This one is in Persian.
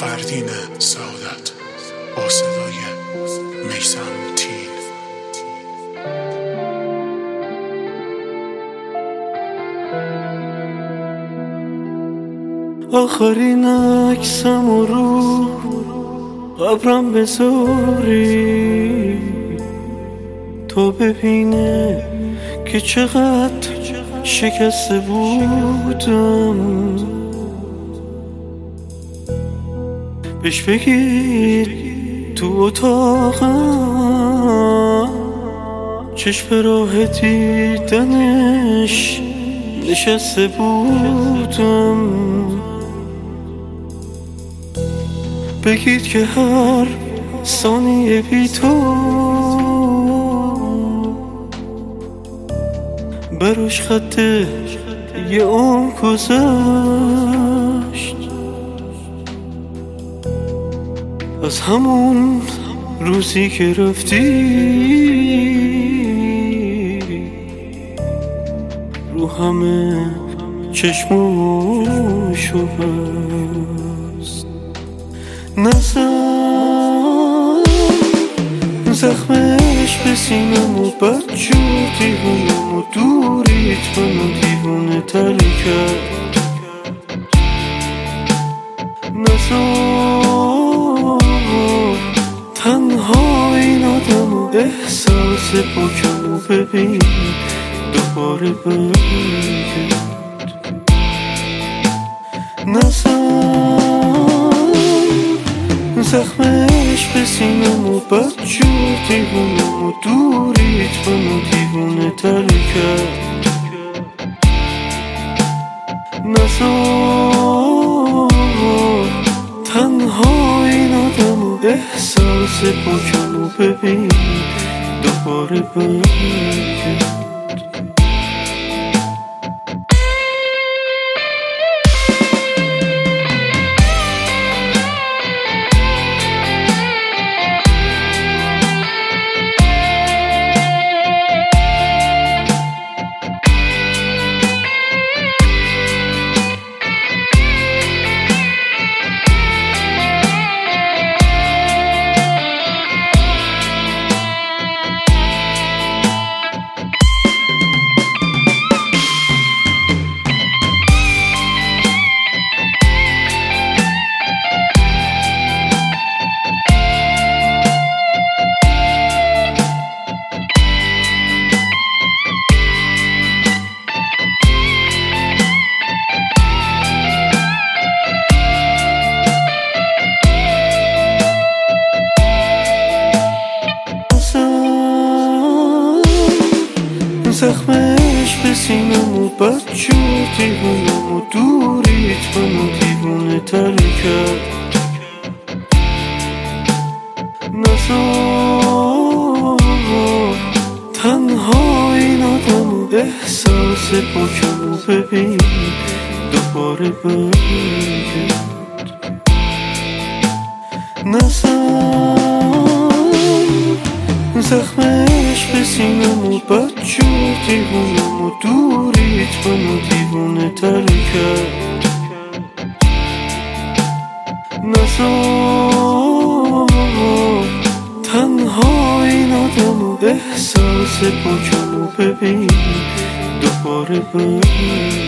فردین سعادت با صدای میثم تیل. آخرین عکسم رو قبرم بذاری تو ببینه که چقدر شکسته بودم. بهش بگید تو اتاقم چشم راه دیدنش نشسته بودم. بگید که هر ثانیه بی تو براش خط یه عمر گذشت. از همون روزی که رفتی رو همه چشموشو بست. نزن زخمش به سینم و بدجور دیوونم و دوریت منو دیوونه تر کرد. نزن تنها این آدم و احساس پاکم و ببین دوباره برگرد. نزن زخمش به سینم و بدجور دیوونم و دوریت منو دیوونه تر کرد. نزار تنها این آدم و احساس پاکم و ببین دوباره برگرد. زخمش به سینم و بدجور دیوونم و دوریت منو دیوونه تر کرد. نزار تنها این آدم و احساس پاکم و ببین دوباره برگرد. زخمش به سینم و بدجور دیوونم و دوریت منو دیوونه تر کرد. نزار تنها این آدم و احساس پاکم و ببین دوباره برگرد.